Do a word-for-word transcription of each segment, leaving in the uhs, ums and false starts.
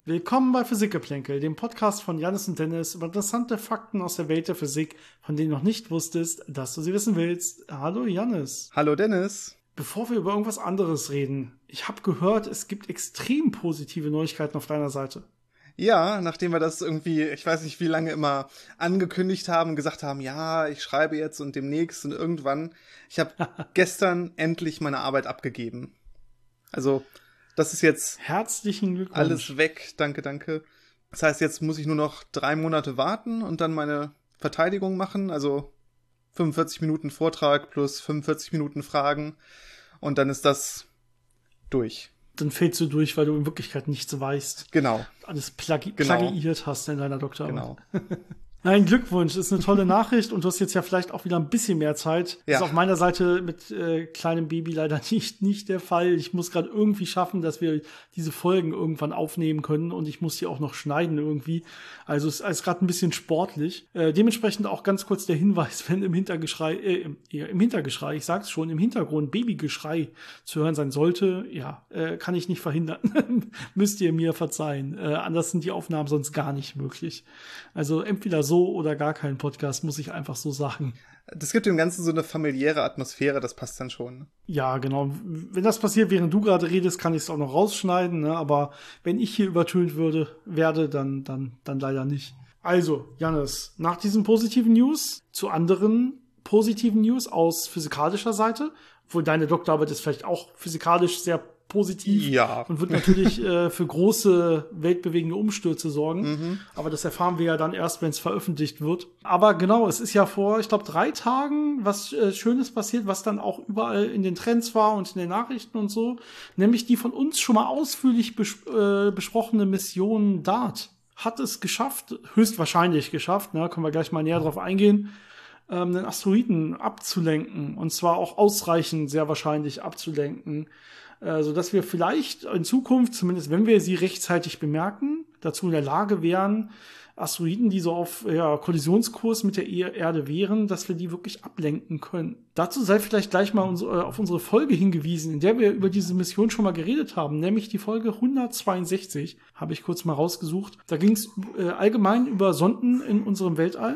Willkommen bei Physikgeplänkel, dem Podcast von Jannis und Dennis über interessante Fakten aus der Welt der Physik, von denen du noch nicht wusstest, dass du sie wissen willst. Hallo Jannis. Hallo Dennis. Bevor wir über irgendwas anderes reden, ich habe gehört, es gibt extrem positive Neuigkeiten auf deiner Seite. Ja, nachdem wir das irgendwie, ich weiß nicht wie lange immer angekündigt haben, gesagt haben, ja, ich schreibe jetzt und demnächst und irgendwann. Ich habe gestern endlich meine Arbeit abgegeben. Also, das ist jetzt herzlichen Glückwunsch. Alles weg, danke, danke. Das heißt, jetzt muss ich nur noch drei Monate warten und dann meine Verteidigung machen, also fünfundvierzig Minuten Vortrag plus fünfundvierzig Minuten Fragen und dann ist das durch. Dann fällst du durch, weil du in Wirklichkeit nichts weißt. Genau. Alles plagi- genau. plagiiert hast in deiner Doktorarbeit. Genau. Nein, Glückwunsch, ist eine tolle Nachricht und du hast jetzt ja vielleicht auch wieder ein bisschen mehr Zeit. Ja. Ist auf meiner Seite mit äh, kleinem Baby leider nicht nicht der Fall. Ich muss gerade irgendwie schaffen, dass wir diese Folgen irgendwann aufnehmen können und ich muss die auch noch schneiden irgendwie. Also es ist gerade ein bisschen sportlich. Äh, dementsprechend auch ganz kurz der Hinweis, wenn im Hintergeschrei, äh, im, ja, im Hintergeschrei, ich sag's schon, im Hintergrund Babygeschrei zu hören sein sollte, ja, äh, kann ich nicht verhindern. Müsst ihr mir verzeihen. Äh, anders sind die Aufnahmen sonst gar nicht möglich. Also entweder so oder gar keinen Podcast, muss ich einfach so sagen. Das gibt dem Ganzen so eine familiäre Atmosphäre, das passt dann schon. Ja, genau. Wenn das passiert, während du gerade redest, kann ich es auch noch rausschneiden, ne? Aber wenn ich hier übertönt würde, werde, dann, dann, dann leider nicht. Also, Jannis, nach diesen positiven News zu anderen positiven News aus physikalischer Seite, obwohl deine Doktorarbeit ist vielleicht auch physikalisch sehr positiv ja. und wird natürlich äh, für große weltbewegende Umstürze sorgen. Mhm. Aber das erfahren wir ja dann erst, wenn es veröffentlicht wird. Aber genau, es ist ja vor, ich glaube, drei Tagen was äh, Schönes passiert, was dann auch überall in den Trends war und in den Nachrichten und so. Nämlich die von uns schon mal ausführlich bes- äh, besprochene Mission DART hat es geschafft, höchstwahrscheinlich geschafft, ne, können wir gleich mal näher drauf eingehen, ähm, einen Asteroiden abzulenken. Und zwar auch ausreichend, sehr wahrscheinlich abzulenken, so dass wir vielleicht in Zukunft, zumindest wenn wir sie rechtzeitig bemerken, dazu in der Lage wären, Asteroiden, die so auf ja, Kollisionskurs mit der Erde wären, dass wir die wirklich ablenken können. Dazu sei vielleicht gleich mal uns, äh, auf unsere Folge hingewiesen, in der wir über diese Mission schon mal geredet haben, nämlich die Folge hundertzweiundsechzig, habe ich kurz mal rausgesucht. Da ging es äh, allgemein über Sonden in unserem Weltall.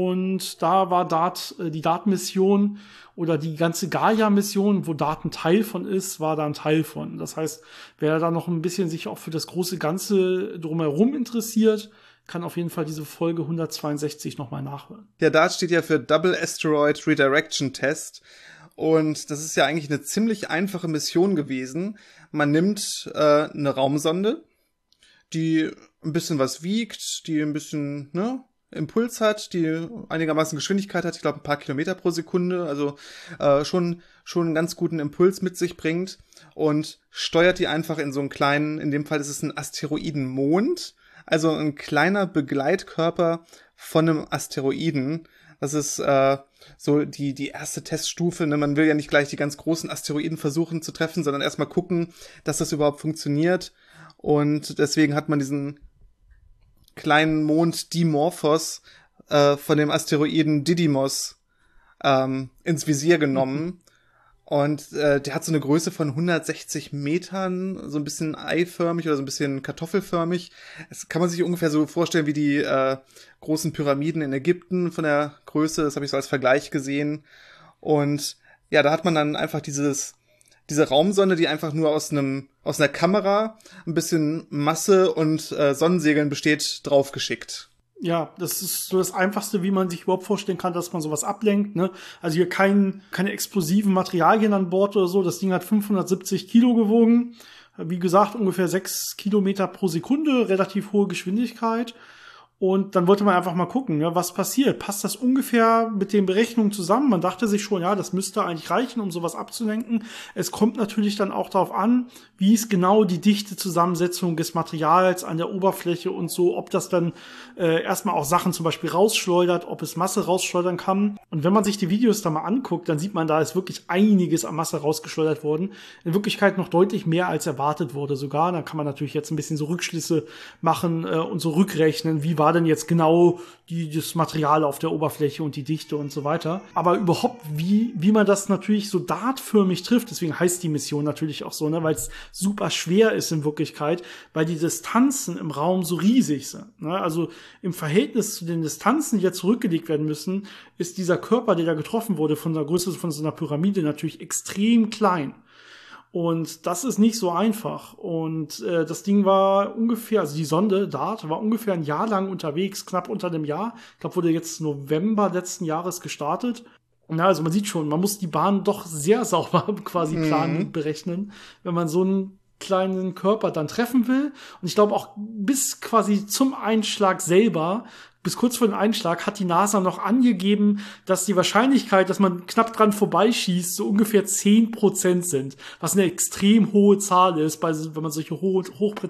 Und da war DART, äh, die DART-Mission oder die ganze Gaia-Mission, wo DART ein Teil von ist, war da ein Teil von. Das heißt, wer da noch ein bisschen sich auch für das große Ganze drumherum interessiert, kann auf jeden Fall diese Folge hundertzweiundsechzig nochmal nachhören. Ja, DART steht ja für Double Asteroid Redirection Test. Und das ist ja eigentlich eine ziemlich einfache Mission gewesen. Man nimmt äh, eine Raumsonde, die ein bisschen was wiegt, die ein bisschen, ne, Impuls hat, die einigermaßen Geschwindigkeit hat, ich glaube ein paar Kilometer pro Sekunde, also äh, schon schon einen ganz guten Impuls mit sich bringt und steuert die einfach in so einen kleinen, in dem Fall ist es ein Asteroidenmond, also ein kleiner Begleitkörper von einem Asteroiden. Das ist äh, so die die erste Teststufe, ne? Man will ja nicht gleich die ganz großen Asteroiden versuchen zu treffen, sondern erstmal gucken, dass das überhaupt funktioniert und deswegen hat man diesen kleinen Mond Dimorphos äh, von dem Asteroiden Didymos ähm, ins Visier genommen. Und äh, der hat so eine Größe von hundertsechzig Metern, so ein bisschen eiförmig oder so ein bisschen kartoffelförmig. Das kann man sich ungefähr so vorstellen wie die äh, großen Pyramiden in Ägypten von der Größe. Das habe ich so als Vergleich gesehen. Und ja, da hat man dann einfach dieses diese Raumsonde, die einfach nur aus einem aus einer Kamera, ein bisschen Masse und äh, Sonnensegeln besteht, draufgeschickt. Ja, das ist so das Einfachste, wie man sich überhaupt vorstellen kann, dass man sowas ablenkt, ne? Also hier kein, keine explosiven Materialien an Bord oder so. Das Ding hat fünfhundertsiebzig Kilo gewogen. Wie gesagt, ungefähr sechs Kilometer pro Sekunde, relativ hohe Geschwindigkeit. Und dann wollte man einfach mal gucken, ja, was passiert. Passt das ungefähr mit den Berechnungen zusammen? Man dachte sich schon, ja, das müsste eigentlich reichen, um sowas abzulenken. Es kommt natürlich dann auch darauf an, wie ist genau die dichte Zusammensetzung des Materials an der Oberfläche und so, ob das dann äh, erstmal auch Sachen zum Beispiel rausschleudert, ob es Masse rausschleudern kann. Und wenn man sich die Videos da mal anguckt, dann sieht man, da ist wirklich einiges an Masse rausgeschleudert worden. In Wirklichkeit noch deutlich mehr, als erwartet wurde sogar. Da kann man natürlich jetzt ein bisschen so Rückschlüsse machen äh, und so rückrechnen, wie war war denn jetzt genau die, das Material auf der Oberfläche und die Dichte und so weiter. Aber überhaupt, wie, wie man das natürlich so dartförmig trifft, deswegen heißt die Mission natürlich auch so, ne, weil es super schwer ist in Wirklichkeit, weil die Distanzen im Raum so riesig sind. Ne? Also im Verhältnis zu den Distanzen, die ja zurückgelegt werden müssen, ist dieser Körper, der da getroffen wurde, von der Größe von so einer Pyramide natürlich extrem klein. Und das ist nicht so einfach. Und äh, das Ding war ungefähr, also die Sonde DART war ungefähr ein Jahr lang unterwegs, knapp unter einem Jahr. Ich glaube, wurde jetzt November letzten Jahres gestartet. Na, also man sieht schon, man muss die Bahn doch sehr sauber quasi planen und berechnen, wenn man so einen kleinen Körper dann treffen will. Und ich glaube auch bis quasi zum Einschlag selber, bis kurz vor dem Einschlag, hat die NASA noch angegeben, dass die Wahrscheinlichkeit, dass man knapp dran vorbeischießt, so ungefähr zehn Prozent sind. Was eine extrem hohe Zahl ist, wenn man solche Ho-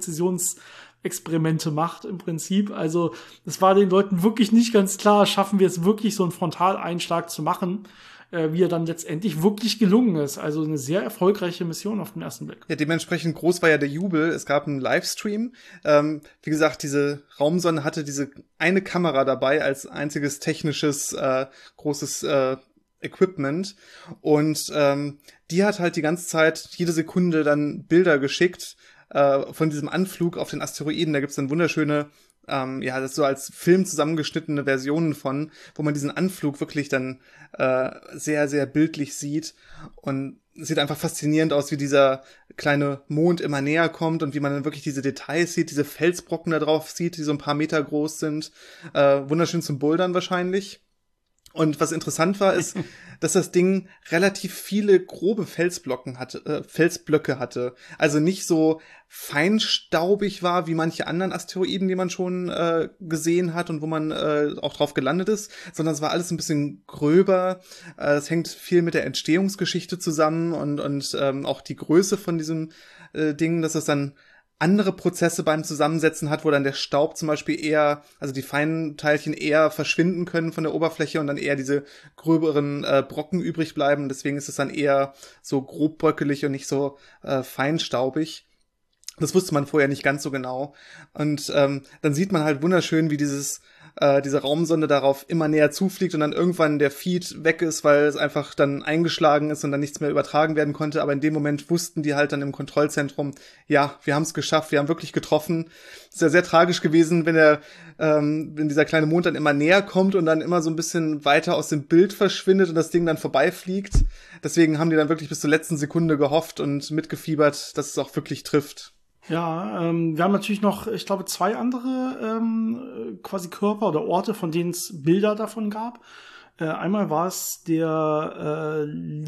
Hochpräzisionsexperimente macht im Prinzip. Also es war den Leuten wirklich nicht ganz klar, schaffen wir es wirklich, so einen Frontaleinschlag zu machen, äh, wie er dann letztendlich wirklich gelungen ist. Also eine sehr erfolgreiche Mission auf den ersten Blick. Ja, dementsprechend groß war ja der Jubel. Es gab einen Livestream. Ähm, wie gesagt, diese Raumsonde hatte diese eine Kamera dabei als einziges technisches äh, großes äh, Equipment. Und ähm, die hat halt die ganze Zeit, jede Sekunde dann Bilder geschickt äh, von diesem Anflug auf den Asteroiden. Da gibt's dann wunderschöne Ähm, ja, das so als Film zusammengeschnittene Versionen von, wo man diesen Anflug wirklich dann äh, sehr, sehr bildlich sieht. Und es sieht einfach faszinierend aus, wie dieser kleine Mond immer näher kommt und wie man dann wirklich diese Details sieht, diese Felsbrocken da drauf sieht, die so ein paar Meter groß sind. Äh, wunderschön zum Bouldern wahrscheinlich. Und was interessant war, ist, dass das Ding relativ viele grobe Felsblocken hatte, äh, Felsblöcke hatte. Also nicht so feinstaubig war wie manche anderen Asteroiden, die man schon äh, gesehen hat und wo man äh, auch drauf gelandet ist, sondern es war alles ein bisschen gröber. Äh, das hängt viel mit der Entstehungsgeschichte zusammen und und ähm, auch die Größe von diesem äh, Ding, dass es dann andere Prozesse beim Zusammensetzen hat, wo dann der Staub zum Beispiel eher, also die feinen Teilchen eher verschwinden können von der Oberfläche und dann eher diese gröberen äh, Brocken übrig bleiben. Deswegen ist es dann eher so grobbröckelig und nicht so äh, feinstaubig. Das wusste man vorher nicht ganz so genau. Und ähm, dann sieht man halt wunderschön, wie dieses äh, diese Raumsonde darauf immer näher zufliegt und dann irgendwann der Feed weg ist, weil es einfach dann eingeschlagen ist und dann nichts mehr übertragen werden konnte. Aber in dem Moment wussten die halt dann im Kontrollzentrum, ja, wir haben es geschafft, wir haben wirklich getroffen. Es ist ja sehr tragisch gewesen, wenn der, ähm, wenn dieser kleine Mond dann immer näher kommt und dann immer so ein bisschen weiter aus dem Bild verschwindet und das Ding dann vorbeifliegt. Deswegen haben die dann wirklich bis zur letzten Sekunde gehofft und mitgefiebert, dass es auch wirklich trifft. Ja, ähm, wir haben natürlich noch, ich glaube, zwei andere ähm, quasi Körper oder Orte, von denen es Bilder davon gab. Äh, einmal war es der äh,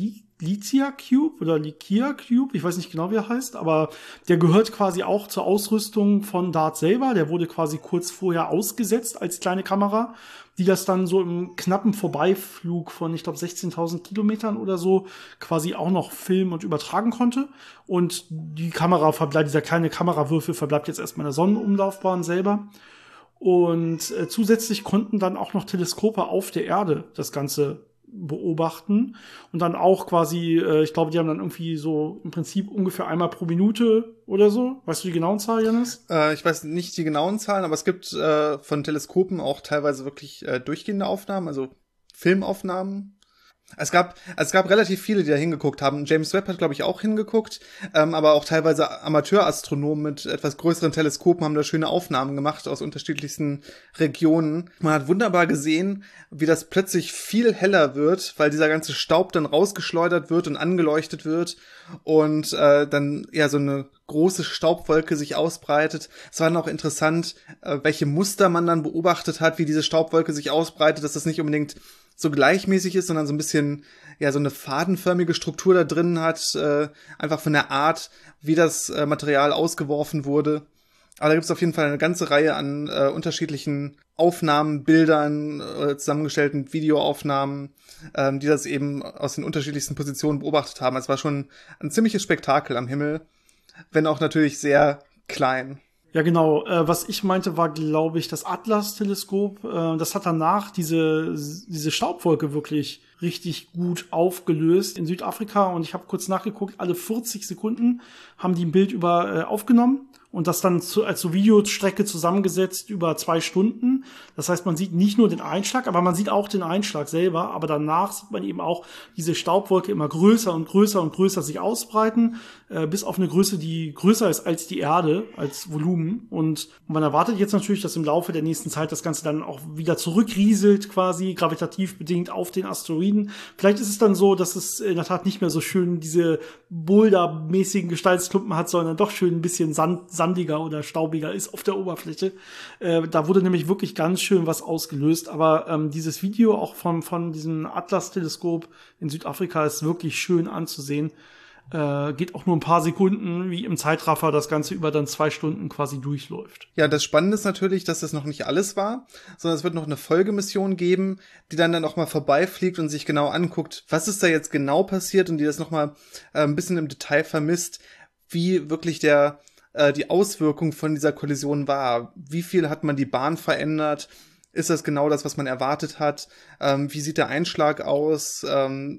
Lithia Cube oder Likia Cube, ich weiß nicht genau, wie er heißt, aber der gehört quasi auch zur Ausrüstung von DART selber. Der wurde quasi kurz vorher ausgesetzt als kleine Kamera, die das dann so im knappen Vorbeiflug von, ich glaube, sechzehntausend Kilometern oder so quasi auch noch filmen und übertragen konnte. Und die Kamera verbleibt, dieser kleine Kamerawürfel verbleibt jetzt erstmal in der Sonnenumlaufbahn selber. Und äh, zusätzlich konnten dann auch noch Teleskope auf der Erde das Ganze beobachten und dann auch quasi, äh, ich glaube, die haben dann irgendwie so im Prinzip ungefähr einmal pro Minute oder so. Weißt du die genauen Zahlen, Janis? Äh, ich weiß nicht die genauen Zahlen, aber es gibt äh, von Teleskopen auch teilweise wirklich äh, durchgehende Aufnahmen, also Filmaufnahmen. Es gab, es gab relativ viele, die da hingeguckt haben. James Webb hat, glaube ich, auch hingeguckt, ähm, aber auch teilweise Amateurastronomen mit etwas größeren Teleskopen haben da schöne Aufnahmen gemacht aus unterschiedlichsten Regionen. Man hat wunderbar gesehen, wie das plötzlich viel heller wird, weil dieser ganze Staub dann rausgeschleudert wird und angeleuchtet wird und äh, dann ja so eine große Staubwolke sich ausbreitet. Es war dann auch interessant, äh, welche Muster man dann beobachtet hat, wie diese Staubwolke sich ausbreitet, dass das nicht unbedingt so gleichmäßig ist, sondern so ein bisschen, ja, so eine fadenförmige Struktur da drin hat, äh, einfach von der Art, wie das äh, Material ausgeworfen wurde. Aber da gibt es auf jeden Fall eine ganze Reihe an äh, unterschiedlichen Aufnahmen, Bildern, äh, zusammengestellten Videoaufnahmen, ähm, die das eben aus den unterschiedlichsten Positionen beobachtet haben. Es war schon ein ziemliches Spektakel am Himmel, wenn auch natürlich sehr klein. Ja, genau. Äh, was ich meinte, war, glaube ich, das Atlas-Teleskop. Äh, das hat danach diese, diese Staubwolke wirklich richtig gut aufgelöst in Südafrika. Und ich habe kurz nachgeguckt, alle vierzig Sekunden haben die ein Bild über äh, aufgenommen und das dann zu, als so Videostrecke zusammengesetzt über zwei Stunden. Das heißt, man sieht nicht nur den Einschlag, aber man sieht auch den Einschlag selber, aber danach sieht man eben auch diese Staubwolke immer größer und größer und größer sich ausbreiten, äh, bis auf eine Größe, die größer ist als die Erde, als Volumen. Und man erwartet jetzt natürlich, dass im Laufe der nächsten Zeit das Ganze dann auch wieder zurückrieselt, quasi gravitativ bedingt auf den Asteroiden. Vielleicht ist es dann so, dass es in der Tat nicht mehr so schön diese Boulder-mäßigen Gesteinsklumpen hat, sondern doch schön ein bisschen sand, sandiger oder staubiger ist auf der Oberfläche. Äh, da wurde nämlich wirklich ganz schön was ausgelöst. Aber ähm, dieses Video auch von, von diesem Atlas-Teleskop in Südafrika ist wirklich schön anzusehen. Äh, geht auch nur ein paar Sekunden, wie im Zeitraffer das Ganze über dann zwei Stunden quasi durchläuft. Ja, das Spannende ist natürlich, dass das noch nicht alles war, sondern es wird noch eine Folgemission geben, die dann dann auch mal vorbeifliegt und sich genau anguckt, was ist da jetzt genau passiert und die das noch mal äh, ein bisschen im Detail vermisst, wie wirklich der äh, die Auswirkung von dieser Kollision war. Wie viel hat man die Bahn verändert? Ist das genau das, was man erwartet hat? Ähm, wie sieht der Einschlag aus? Ähm,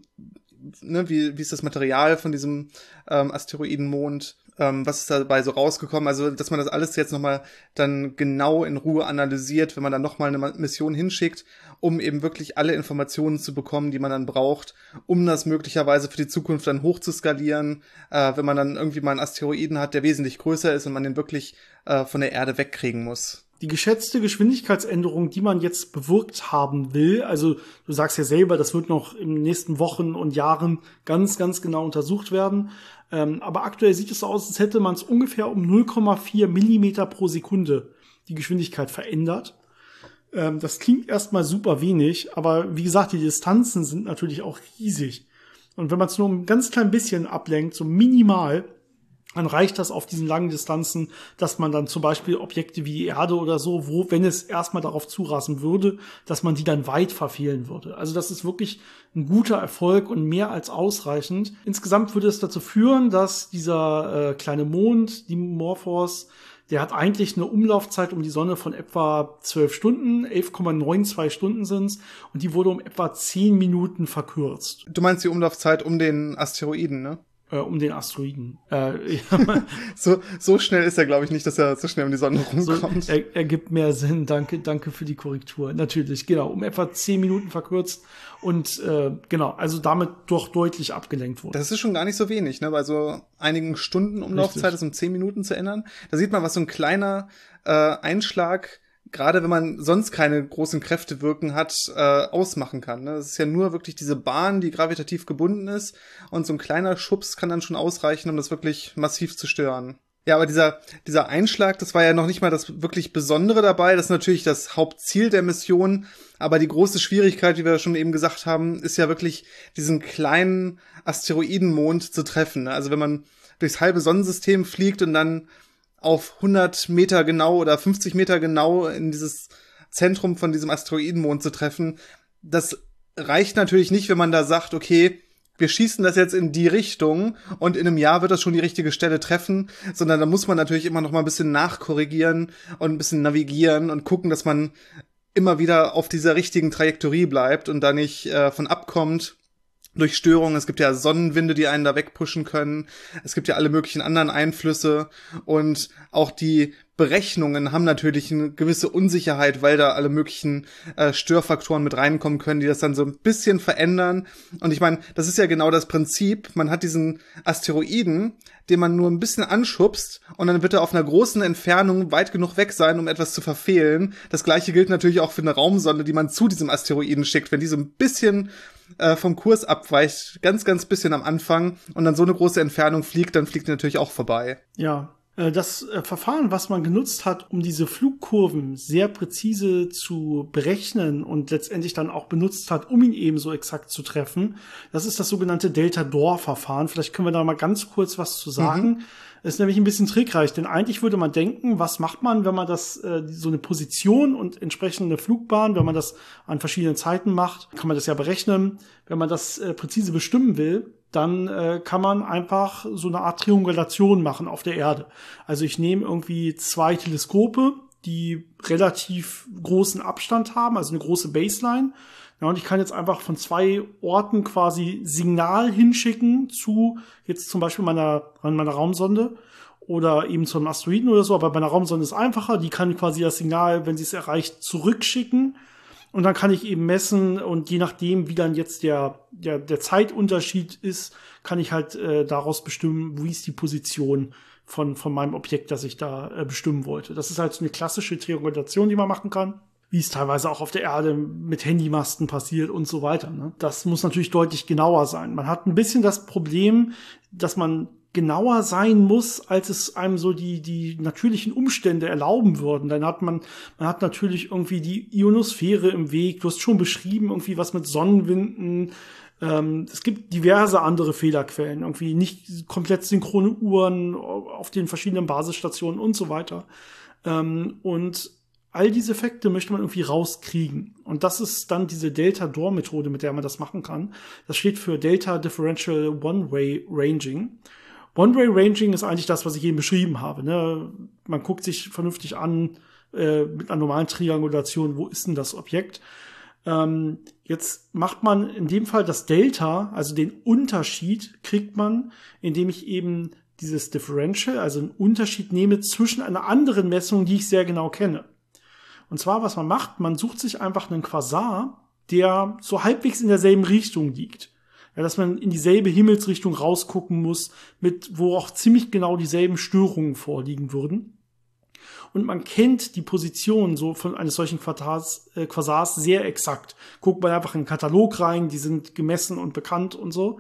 Ne, wie, wie ist das Material von diesem ähm, Asteroidenmond, ähm, was ist dabei so rausgekommen, also dass man das alles jetzt nochmal dann genau in Ruhe analysiert, wenn man dann nochmal eine Mission hinschickt, um eben wirklich alle Informationen zu bekommen, die man dann braucht, um das möglicherweise für die Zukunft dann hochzuskalieren, äh, wenn man dann irgendwie mal einen Asteroiden hat, der wesentlich größer ist und man den wirklich äh, von der Erde wegkriegen muss. Die geschätzte Geschwindigkeitsänderung, die man jetzt bewirkt haben will, also du sagst ja selber, das wird noch in den nächsten Wochen und Jahren ganz, ganz genau untersucht werden. Ähm, aber aktuell sieht es so aus, als hätte man es ungefähr um null Komma vier Millimeter pro Sekunde die Geschwindigkeit verändert. Ähm, das klingt erstmal super wenig, aber wie gesagt, die Distanzen sind natürlich auch riesig. Und wenn man es nur ein ganz klein bisschen ablenkt, so minimal, dann reicht das auf diesen langen Distanzen, dass man dann zum Beispiel Objekte wie die Erde oder so, wo, wenn es erstmal darauf zurasen würde, dass man die dann weit verfehlen würde. Also das ist wirklich ein guter Erfolg und mehr als ausreichend. Insgesamt würde es dazu führen, dass dieser äh, kleine Mond, Dimorphos, der hat eigentlich eine Umlaufzeit um die Sonne von etwa zwölf Stunden, elf Komma zweiundneunzig Stunden sind's, und die wurde um etwa zehn Minuten verkürzt. Du meinst die Umlaufzeit um den Asteroiden, ne? Um den Asteroiden. Äh, so, so schnell ist er, glaube ich, nicht, dass er so schnell um die Sonne rumkommt. So, er, ergibt mehr Sinn. Danke, danke für die Korrektur. Natürlich, genau. Um etwa zehn Minuten verkürzt und äh, genau, also damit doch deutlich abgelenkt wurde. Das ist schon gar nicht so wenig, ne? Bei so einigen Stunden Umlaufzeit, das um zehn Minuten zu ändern. Da sieht man, was so ein kleiner äh, Einschlag, gerade wenn man sonst keine großen Kräfte wirken hat, äh, ausmachen kann. Ne? Das ist ja nur wirklich diese Bahn, die gravitativ gebunden ist, und so ein kleiner Schubs kann dann schon ausreichen, um das wirklich massiv zu stören. Ja, aber dieser dieser Einschlag, das war ja noch nicht mal das wirklich Besondere dabei. Das ist natürlich das Hauptziel der Mission, aber die große Schwierigkeit, wie wir schon eben gesagt haben, ist ja wirklich, diesen kleinen Asteroidenmond zu treffen. Also wenn man durchs halbe Sonnensystem fliegt und dann auf hundert Meter genau oder fünfzig Meter genau in dieses Zentrum von diesem Asteroidenmond zu treffen, das reicht natürlich nicht, wenn man da sagt, okay, wir schießen das jetzt in die Richtung und in einem Jahr wird das schon die richtige Stelle treffen, sondern da muss man natürlich immer noch mal ein bisschen nachkorrigieren und ein bisschen navigieren und gucken, dass man immer wieder auf dieser richtigen Trajektorie bleibt und da nicht äh, von abkommt durch Störungen. Es gibt ja Sonnenwinde, die einen da wegpushen können. Es gibt ja alle möglichen anderen Einflüsse. Und auch die Berechnungen haben natürlich eine gewisse Unsicherheit, weil da alle möglichen äh, Störfaktoren mit reinkommen können, die das dann so ein bisschen verändern. Und ich meine, das ist ja genau das Prinzip. Man hat diesen Asteroiden, den man nur ein bisschen anschubst, und dann wird er auf einer großen Entfernung weit genug weg sein, um etwas zu verfehlen. Das Gleiche gilt natürlich auch für eine Raumsonde, die man zu diesem Asteroiden schickt. Wenn die so ein bisschen äh, vom Kurs abweicht, ganz, ganz bisschen am Anfang, und dann so eine große Entfernung fliegt, dann fliegt die natürlich auch vorbei. Ja. Das Verfahren, was man genutzt hat, um diese Flugkurven sehr präzise zu berechnen und letztendlich dann auch benutzt hat, um ihn eben so exakt zu treffen, das ist das sogenannte Delta-Dor-Verfahren. Vielleicht können wir da mal ganz kurz was zu sagen. Mhm. Das ist nämlich ein bisschen trickreich, denn eigentlich würde man denken, was macht man, wenn man das äh, so eine Position und entsprechende Flugbahn, wenn man das an verschiedenen Zeiten macht, kann man das ja berechnen. Wenn man das äh, präzise bestimmen will, dann äh, kann man einfach so eine Art Triangulation machen auf der Erde. Also ich nehme irgendwie zwei Teleskope, die relativ großen Abstand haben, also eine große Baseline. Ja, und ich kann jetzt einfach von zwei Orten quasi Signal hinschicken zu jetzt zum Beispiel meiner, meiner Raumsonde. oder eben zu einem Asteroiden oder so, aber bei einer Raumsonde ist es einfacher, die kann quasi das Signal, wenn sie es erreicht, zurückschicken und dann kann ich eben messen und je nachdem, wie dann jetzt der, der, der Zeitunterschied ist, kann ich halt äh, daraus bestimmen, wie ist die Position von, von meinem Objekt, das ich da äh, bestimmen wollte. Das ist halt so eine klassische Triangulation, die man machen kann, wie es teilweise auch auf der Erde mit Handymasten passiert und so weiter. Ne? Das muss natürlich deutlich genauer sein. Man hat ein bisschen das Problem, dass man genauer sein muss, als es einem so die, die natürlichen Umstände erlauben würden. Dann hat man, man hat natürlich irgendwie die Ionosphäre im Weg. Du hast schon beschrieben, irgendwie was mit Sonnenwinden. Ähm, es gibt diverse andere Fehlerquellen. Irgendwie nicht komplett synchrone Uhren auf den verschiedenen Basisstationen und so weiter. Ähm, und all diese Effekte möchte man irgendwie rauskriegen. Und das ist dann diese Delta-Dor-Methode, mit der man das machen kann. Das steht für Delta Differential One-Way Ranging. One-Way-Ranging ist eigentlich das, was ich eben beschrieben habe. Ne? Man guckt sich vernünftig an, äh, mit einer normalen Triangulation, wo ist denn das Objekt? Ähm, jetzt macht man in dem Fall das Delta, also den Unterschied, kriegt man, indem ich eben dieses Differential, also einen Unterschied nehme zwischen einer anderen Messung, die ich sehr genau kenne. Und zwar, was man macht, man sucht sich einfach einen Quasar, der so halbwegs in derselben Richtung liegt. Ja, dass man in dieselbe Himmelsrichtung rausgucken muss, mit wo auch ziemlich genau dieselben Störungen vorliegen würden. Und man kennt die Position so von eines solchen Quasars, äh, Quasars sehr exakt. Guckt man einfach in den Katalog rein, die sind gemessen und bekannt und so.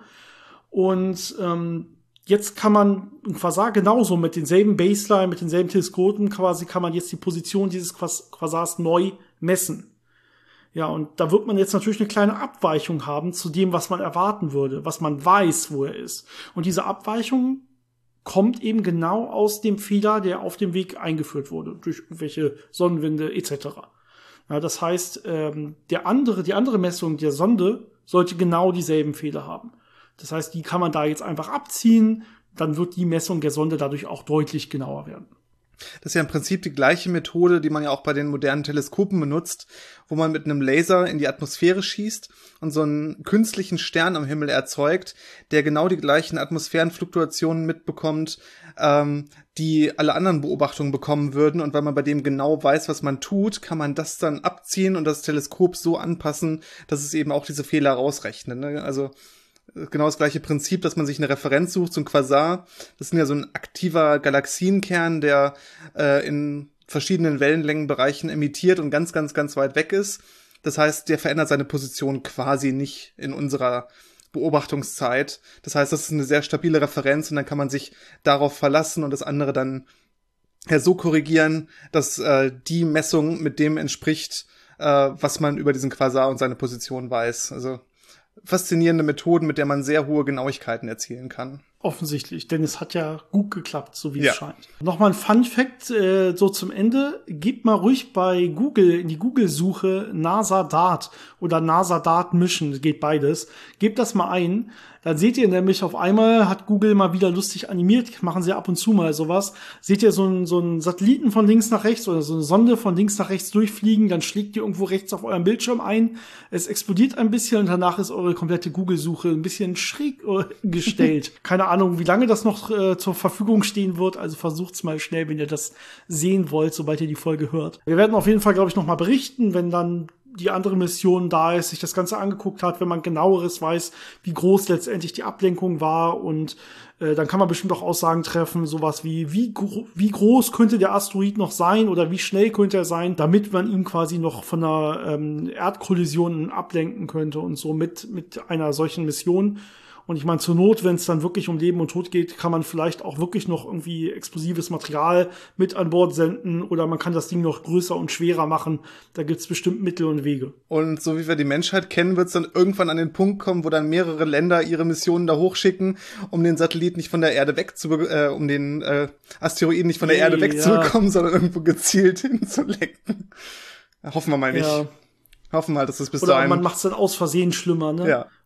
Und ähm, jetzt kann man ein Quasar genauso mit denselben Baseline, mit denselben Teleskopen quasi, kann man jetzt die Position dieses Quas- Quasars neu messen. Ja, und da wird man jetzt natürlich eine kleine Abweichung haben zu dem, was man erwarten würde, was man weiß, wo er ist. Und diese Abweichung kommt eben genau aus dem Fehler, der auf dem Weg eingeführt wurde, durch irgendwelche Sonnenwinde et cetera. Ja, das heißt, ähm, der andere, die andere Messung der Sonde sollte genau dieselben Fehler haben. Das heißt, die kann man da jetzt einfach abziehen, dann wird die Messung der Sonde dadurch auch deutlich genauer werden. Das ist ja im Prinzip die gleiche Methode, die man ja auch bei den modernen Teleskopen benutzt, wo man mit einem Laser in die Atmosphäre schießt und so einen künstlichen Stern am Himmel erzeugt, der genau die gleichen Atmosphärenfluktuationen mitbekommt, ähm, die alle anderen Beobachtungen bekommen würden. Und weil man bei dem genau weiß, was man tut, kann man das dann abziehen und das Teleskop so anpassen, dass es eben auch diese Fehler rausrechnet. Ne? Also genau das gleiche Prinzip, dass man sich eine Referenz sucht, so ein Quasar. Das ist ja so ein aktiver Galaxienkern, der äh, in verschiedenen Wellenlängenbereichen emittiert und ganz, ganz, ganz weit weg ist. Das heißt, der verändert seine Position quasi nicht in unserer Beobachtungszeit. Das heißt, das ist eine sehr stabile Referenz und dann kann man sich darauf verlassen und das andere dann ja, so korrigieren, dass äh, die Messung mit dem entspricht, äh, was man über diesen Quasar und seine Position weiß. Also faszinierende Methoden, mit der man sehr hohe Genauigkeiten erzielen kann. Offensichtlich, denn es hat ja gut geklappt, so wie ja. es scheint. Nochmal ein Fun-Fact äh, so zum Ende. Gebt mal ruhig bei Google in die Google-Suche NASA Dart oder NASA Dart Mission, geht beides. Gebt das mal ein. Dann seht ihr nämlich auf einmal, hat Google mal wieder lustig animiert, machen sie ab und zu mal sowas. Seht ihr so einen so einen Satelliten von links nach rechts oder so eine Sonde von links nach rechts durchfliegen, dann schlägt ihr irgendwo rechts auf eurem Bildschirm ein. Es explodiert ein bisschen und danach ist eure komplette Google-Suche ein bisschen schräg gestellt. Keine Ahnung, wie lange das noch äh, zur Verfügung stehen wird. Also versucht's mal schnell, wenn ihr das sehen wollt, sobald ihr die Folge hört. Wir werden auf jeden Fall, glaube ich, noch mal berichten, wenn dann die andere Mission da ist, sich das Ganze angeguckt hat, wenn man genaueres weiß, wie groß letztendlich die Ablenkung war und äh, dann kann man bestimmt auch Aussagen treffen, sowas wie, wie, gro- wie groß könnte der Asteroid noch sein oder wie schnell könnte er sein, damit man ihn quasi noch von einer ähm, Erdkollision ablenken könnte und so mit, mit einer solchen Mission. Und ich meine, zur Not, wenn es dann wirklich um Leben und Tod geht, kann man vielleicht auch wirklich noch irgendwie explosives Material mit an Bord senden oder man kann das Ding noch größer und schwerer machen. Da gibt's bestimmt Mittel und Wege. Und so wie wir die Menschheit kennen, wird es dann irgendwann an den Punkt kommen, wo dann mehrere Länder ihre Missionen da hochschicken, um den Satelliten nicht von der Erde wegzu, äh, um den äh, Asteroiden nicht von der hey, Erde wegzubekommen, ja. sondern irgendwo gezielt hinzulenken. Hoffen wir mal nicht. Ja. Hoffen wir mal, dass das bis Oder dahin... man macht's dann aus Versehen schlimmer, ne? Ja.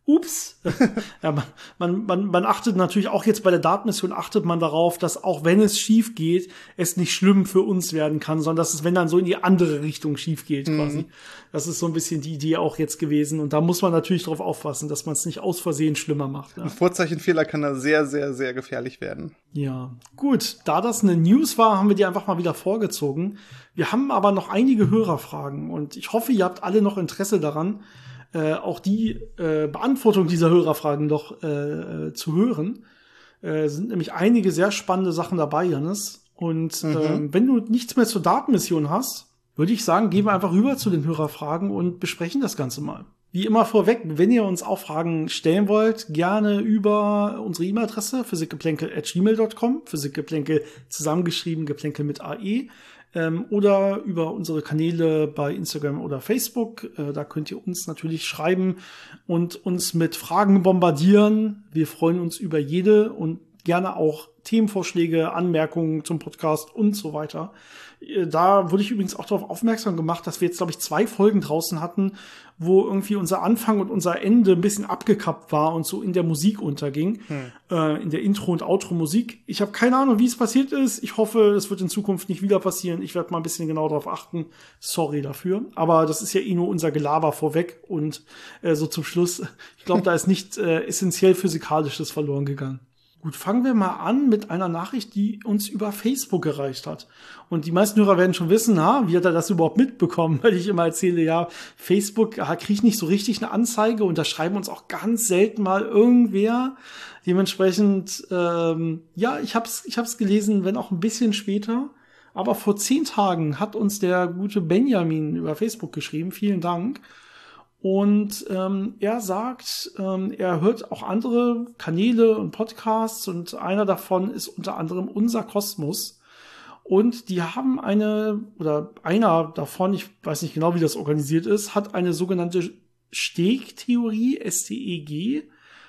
ups. ja, man, man, man, man achtet natürlich auch jetzt bei der Datenmission, achtet man darauf, dass auch wenn es schief geht, es nicht schlimm für uns werden kann, sondern dass es, wenn dann so in die andere Richtung schief geht quasi. Mhm. Das ist so ein bisschen die Idee auch jetzt gewesen. Und da muss man natürlich darauf aufpassen, dass man es nicht aus Versehen schlimmer macht. Ja. Ein Vorzeichenfehler kann da sehr, sehr, sehr gefährlich werden. Ja, gut. Da das eine News war, haben wir die einfach mal wieder vorgezogen. Wir haben aber noch einige Hörerfragen und ich hoffe, ihr habt alle noch Interesse daran, Äh, auch die äh, Beantwortung dieser Hörerfragen doch äh, zu hören. Äh, sind nämlich einige sehr spannende Sachen dabei, Jannis. Und mhm. ähm, wenn du nichts mehr zur Datenmission hast, würde ich sagen, gehen wir einfach rüber zu den Hörerfragen und besprechen das Ganze mal. Wie immer vorweg, wenn ihr uns auch Fragen stellen wollt, gerne über unsere E-Mail-Adresse physikgeplänkel at gmail dot com, Physikgeplänkel zusammengeschrieben, Geplänkel mit A E. Ähm, oder über unsere Kanäle bei Instagram oder Facebook. Äh, da könnt ihr uns natürlich schreiben und uns mit Fragen bombardieren. Wir freuen uns über jede und gerne auch Themenvorschläge, Anmerkungen zum Podcast und so weiter. Äh, da wurde ich übrigens auch darauf aufmerksam gemacht, dass wir jetzt, glaube ich, zwei Folgen draußen hatten, wo irgendwie unser Anfang und unser Ende ein bisschen abgekappt war und so in der Musik unterging, hm. äh, in der Intro- und Outro-Musik. Ich habe keine Ahnung, wie es passiert ist. Ich hoffe, es wird in Zukunft nicht wieder passieren. Ich werde mal ein bisschen genau darauf achten. Sorry dafür. Aber das ist ja eh nur unser Gelaber vorweg. Und äh, so zum Schluss, ich glaube, da ist nicht äh, essentiell Physikalisches verloren gegangen. Gut, fangen wir mal an mit einer Nachricht, die uns über Facebook erreicht hat. Und die meisten Hörer werden schon wissen, ha, wie hat er das überhaupt mitbekommen? Weil ich immer erzähle, ja, Facebook kriegt nicht so richtig eine Anzeige und da schreiben uns auch ganz selten mal irgendwer. Dementsprechend, ähm, ja, ich hab's, ich hab's gelesen, wenn auch ein bisschen später. Aber vor zehn Tagen hat uns der gute Benjamin über Facebook geschrieben. Vielen Dank. Und ähm, er sagt, ähm, er hört auch andere Kanäle und Podcasts und einer davon ist unter anderem Unser Kosmos. Und die haben eine, oder einer davon, ich weiß nicht genau, wie das organisiert ist, hat eine sogenannte Steg-Theorie, S T E G.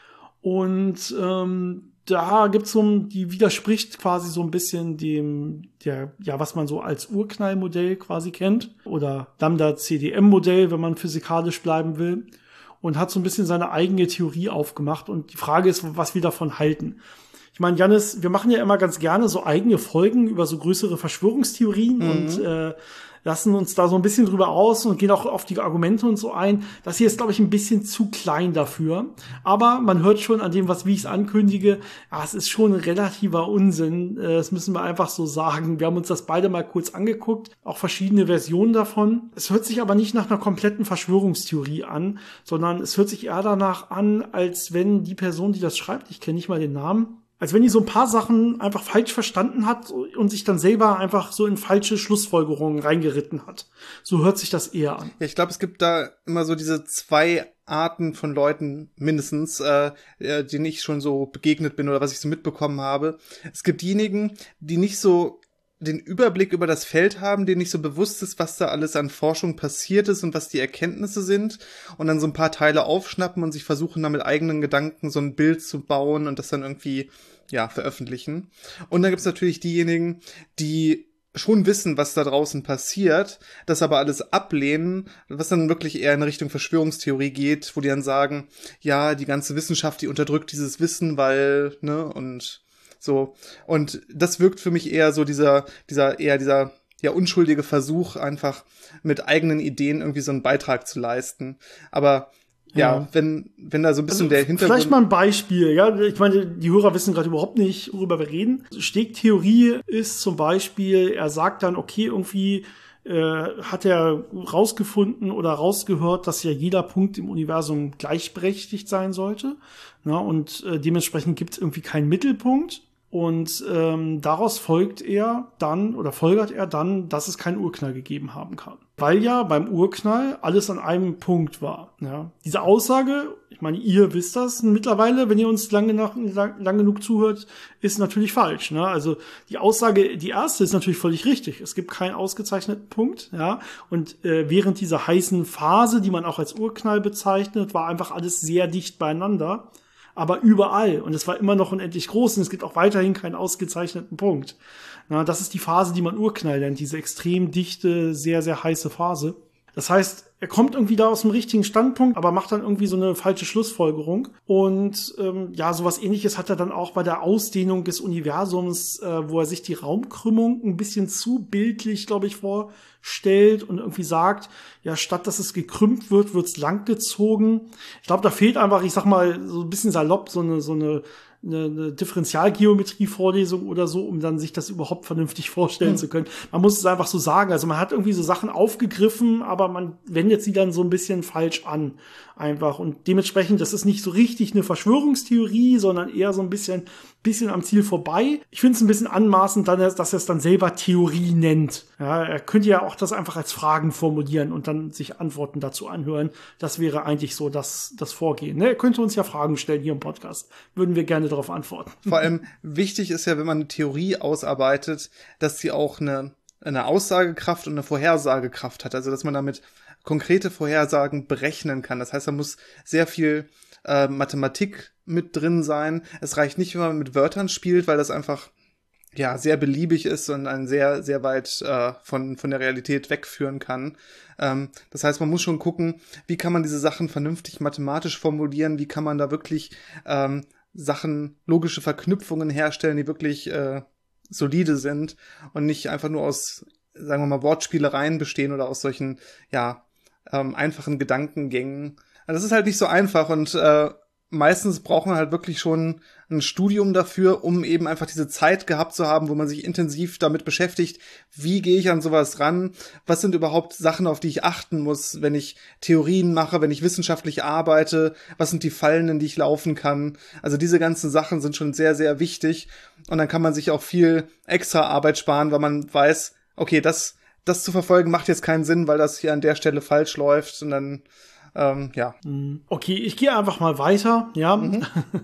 Und ähm, da gibt's so, die widerspricht quasi so ein bisschen dem, der, ja, was man so als Urknallmodell quasi kennt. Oder Lambda-C D M-Modell, wenn man physikalisch bleiben will. Und hat so ein bisschen seine eigene Theorie aufgemacht. Und die Frage ist, was wir davon halten. Ich meine, Jannis, wir machen ja immer ganz gerne so eigene Folgen über so größere Verschwörungstheorien mhm. und äh, lassen uns da so ein bisschen drüber aus und gehen auch auf die Argumente und so ein. Das hier ist, glaube ich, ein bisschen zu klein dafür. Aber man hört schon an dem, was wie ich es ankündige, ja, es ist schon ein relativer Unsinn. Das müssen wir einfach so sagen. Wir haben uns das beide mal kurz angeguckt, auch verschiedene Versionen davon. Es hört sich aber nicht nach einer kompletten Verschwörungstheorie an, sondern es hört sich eher danach an, als wenn die Person, die das schreibt, ich kenne nicht mal den Namen, als wenn die so ein paar Sachen einfach falsch verstanden hat und sich dann selber einfach so in falsche Schlussfolgerungen reingeritten hat. So hört sich das eher an. Ja, ich glaube, es gibt da immer so diese zwei Arten von Leuten mindestens, äh, denen ich schon so begegnet bin oder was ich so mitbekommen habe. Es gibt diejenigen, die nicht so den Überblick über das Feld haben, denen nicht so bewusst ist, was da alles an Forschung passiert ist und was die Erkenntnisse sind und dann so ein paar Teile aufschnappen und sich versuchen, da mit eigenen Gedanken so ein Bild zu bauen und das dann irgendwie, ja, veröffentlichen. Und dann gibt's natürlich diejenigen, die schon wissen, was da draußen passiert, das aber alles ablehnen, was dann wirklich eher in Richtung Verschwörungstheorie geht, wo die dann sagen, ja, die ganze Wissenschaft, die unterdrückt dieses Wissen, weil, ne, und so. Und das wirkt für mich eher so dieser, dieser, eher dieser, ja, unschuldige Versuch, einfach mit eigenen Ideen irgendwie so einen Beitrag zu leisten. Aber, ja, ja wenn, wenn da so ein bisschen also, der Hintergrund. Vielleicht mal ein Beispiel, ja. Ich meine, die Hörer wissen gerade überhaupt nicht, worüber wir reden. Steg-Theorie ist zum Beispiel, er sagt dann, okay, irgendwie, äh, hat er rausgefunden oder rausgehört, dass ja jeder Punkt im Universum gleichberechtigt sein sollte. Na, und äh, dementsprechend gibt es irgendwie keinen Mittelpunkt. Und ähm, daraus folgt er dann oder folgert er dann, dass es keinen Urknall gegeben haben kann. Weil ja beim Urknall alles an einem Punkt war. Ja. Diese Aussage, ich meine, ihr wisst das mittlerweile, wenn ihr uns lange, nach, lang, lang genug zuhört, ist natürlich falsch. Ne? Also die Aussage, die erste ist natürlich völlig richtig. Es gibt keinen ausgezeichneten Punkt. Ja. Und äh, während dieser heißen Phase, die man auch als Urknall bezeichnet, war einfach alles sehr dicht beieinander. Aber überall. Und es war immer noch unendlich groß und es gibt auch weiterhin keinen ausgezeichneten Punkt. Na, das ist die Phase, die man Urknall nennt, diese extrem dichte, sehr, sehr heiße Phase. Das heißt, er kommt irgendwie da aus dem richtigen Standpunkt, aber macht dann irgendwie so eine falsche Schlussfolgerung. Und ähm, ja, sowas Ähnliches hat er dann auch bei der Ausdehnung des Universums, äh, wo er sich die Raumkrümmung ein bisschen zu bildlich, glaube ich, vorstellt und irgendwie sagt, ja, statt dass es gekrümmt wird, wird's langgezogen. Ich glaube, da fehlt einfach, ich sag mal, so ein bisschen salopp so eine so eine eine, eine Differentialgeometrie-Vorlesung oder so, um dann sich das überhaupt vernünftig vorstellen hm. zu können. Man muss es einfach so sagen. Also man hat irgendwie so Sachen aufgegriffen, aber man wendet sie dann so ein bisschen falsch an. Einfach. Und dementsprechend, das ist nicht so richtig eine Verschwörungstheorie, sondern eher so ein bisschen, bisschen am Ziel vorbei. Ich finde es ein bisschen anmaßend, dann, dass er es dann selber Theorie nennt. Ja, er könnte ja auch das einfach als Fragen formulieren und dann sich Antworten dazu anhören. Das wäre eigentlich so das, das Vorgehen. Ne? Er könnte uns ja Fragen stellen hier im Podcast. Würden wir gerne darauf antworten. Vor allem wichtig ist ja, wenn man eine Theorie ausarbeitet, dass sie auch eine, eine Aussagekraft und eine Vorhersagekraft hat. Also, dass man damit konkrete Vorhersagen berechnen kann. Das heißt, da muss sehr viel äh, Mathematik mit drin sein. Es reicht nicht, wenn man mit Wörtern spielt, weil das einfach ja sehr beliebig ist und einen sehr, sehr weit äh, von, von der Realität wegführen kann. Ähm, das heißt, man muss schon gucken, wie kann man diese Sachen vernünftig mathematisch formulieren, wie kann man da wirklich ähm, Sachen, logische Verknüpfungen herstellen, die wirklich äh, solide sind und nicht einfach nur aus, sagen wir mal, Wortspielereien bestehen oder aus solchen, ja, ähm, einfachen Gedankengängen. Also das ist halt nicht so einfach und äh, meistens braucht man halt wirklich schon ein Studium dafür, um eben einfach diese Zeit gehabt zu haben, wo man sich intensiv damit beschäftigt, wie gehe ich an sowas ran, was sind überhaupt Sachen, auf die ich achten muss, wenn ich Theorien mache, wenn ich wissenschaftlich arbeite, was sind die Fallen, in die ich laufen kann. Also diese ganzen Sachen sind schon sehr, sehr wichtig und dann kann man sich auch viel extra Arbeit sparen, weil man weiß, okay, das, das zu verfolgen macht jetzt keinen Sinn, weil das hier an der Stelle falsch läuft und dann Ähm, ja. Okay, ich gehe einfach mal weiter, ja. Mhm.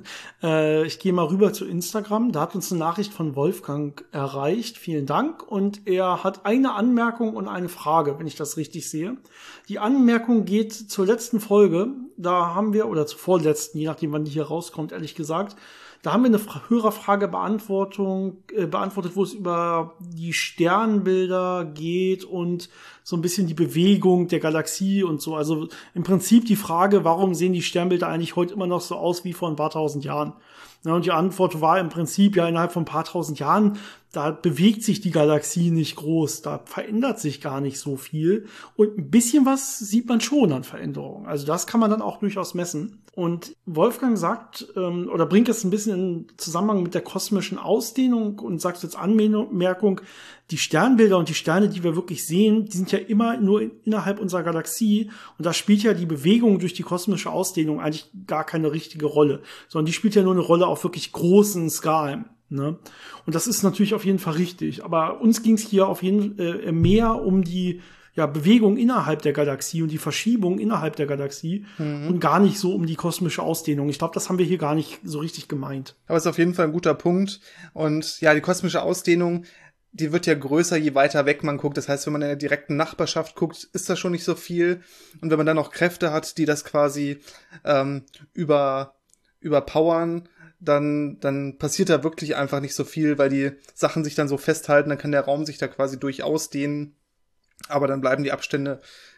äh, ich gehe mal rüber zu Instagram. Da hat uns eine Nachricht von Wolfgang erreicht. Vielen Dank. Und er hat eine Anmerkung und eine Frage, wenn ich das richtig sehe. Die Anmerkung geht zur letzten Folge. Da haben wir, oder zur vorletzten, je nachdem, wann die hier rauskommt, ehrlich gesagt. Da haben wir eine Hörerfrage Beantwortung, äh, beantwortet, wo es über die Sternbilder geht und so ein bisschen die Bewegung der Galaxie und so. Also im Prinzip die Frage, warum sehen die Sternbilder eigentlich heute immer noch so aus wie vor ein paar tausend Jahren? Ja, und die Antwort war im Prinzip ja innerhalb von ein paar tausend Jahren, da bewegt sich die Galaxie nicht groß, da verändert sich gar nicht so viel. Und ein bisschen was sieht man schon an Veränderungen. Also das kann man dann auch durchaus messen. Und Wolfgang sagt, ähm, oder bringt es ein bisschen in Zusammenhang mit der kosmischen Ausdehnung und sagt jetzt Anmerkung, die Sternbilder und die Sterne, die wir wirklich sehen, die sind ja immer nur in, innerhalb unserer Galaxie. Und da spielt ja die Bewegung durch die kosmische Ausdehnung eigentlich gar keine richtige Rolle, sondern die spielt ja nur eine Rolle auf wirklich großen Skalen. Ne? Und das ist natürlich auf jeden Fall richtig. Aber uns ging es hier auf jeden Fall äh, mehr um die ja, Bewegung innerhalb der Galaxie und die Verschiebung innerhalb der Galaxie mhm. und gar nicht so um die kosmische Ausdehnung. Ich glaube, das haben wir hier gar nicht so richtig gemeint. Aber es ist auf jeden Fall ein guter Punkt. Und ja, die kosmische Ausdehnung, die wird ja größer, je weiter weg man guckt. Das heißt, wenn man in der direkten Nachbarschaft guckt, ist das schon nicht so viel. Und wenn man dann noch Kräfte hat, die das quasi ähm, über überpowern, dann dann passiert da wirklich einfach nicht so viel, weil die Sachen sich dann so festhalten, dann kann der Raum sich da quasi durchaus dehnen. Aber dann bleiben die Abstände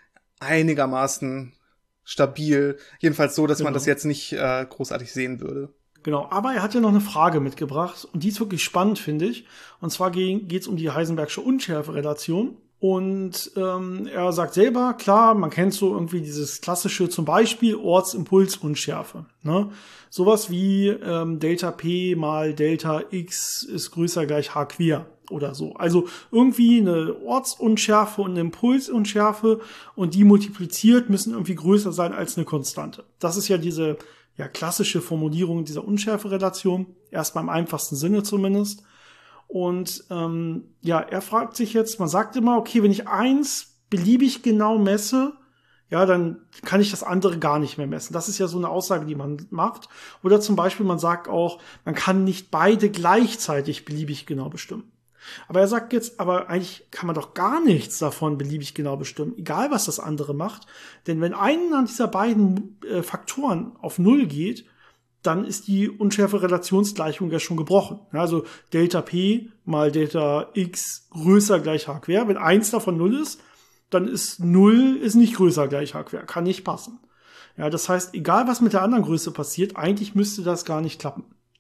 einigermaßen stabil. Jedenfalls so, dass genau. man das jetzt nicht äh, großartig sehen würde. Genau, aber er hat ja noch eine Frage mitgebracht und die ist wirklich spannend, finde ich. Und zwar geht es um die Heisenbergsche Unschärferelation. Und ähm, er sagt selber, klar, man kennt so irgendwie dieses klassische, zum Beispiel Ortsimpulsunschärfe. Ne? Sowas wie ähm, Delta P mal Delta X ist größer gleich H quer oder so. Also irgendwie eine Ortsunschärfe und eine Impulsunschärfe und die multipliziert müssen irgendwie größer sein als eine Konstante. Das ist ja diese ja klassische Formulierung dieser Unschärferelation, erstmal im einfachsten Sinne zumindest. Und ähm, ja, er fragt sich jetzt, man sagt immer, okay, wenn ich eins beliebig genau messe, ja, dann kann ich das andere gar nicht mehr messen. Das ist ja so eine Aussage, die man macht. Oder zum Beispiel, man sagt auch, man kann nicht beide gleichzeitig beliebig genau bestimmen. Aber er sagt jetzt, aber eigentlich kann man doch gar nichts davon beliebig genau bestimmen, egal was das andere macht. Denn wenn einer dieser beiden äh, Faktoren auf Null geht, dann ist die Unschärferelationsgleichung ja schon gebrochen. Also Delta P mal Delta X größer gleich H quer. Wenn eins davon Null ist, dann ist null ist nicht größer gleich H quer. Kann nicht passen. Ja, das heißt, egal was mit der anderen Größe passiert, eigentlich müsste das gar nicht klappen.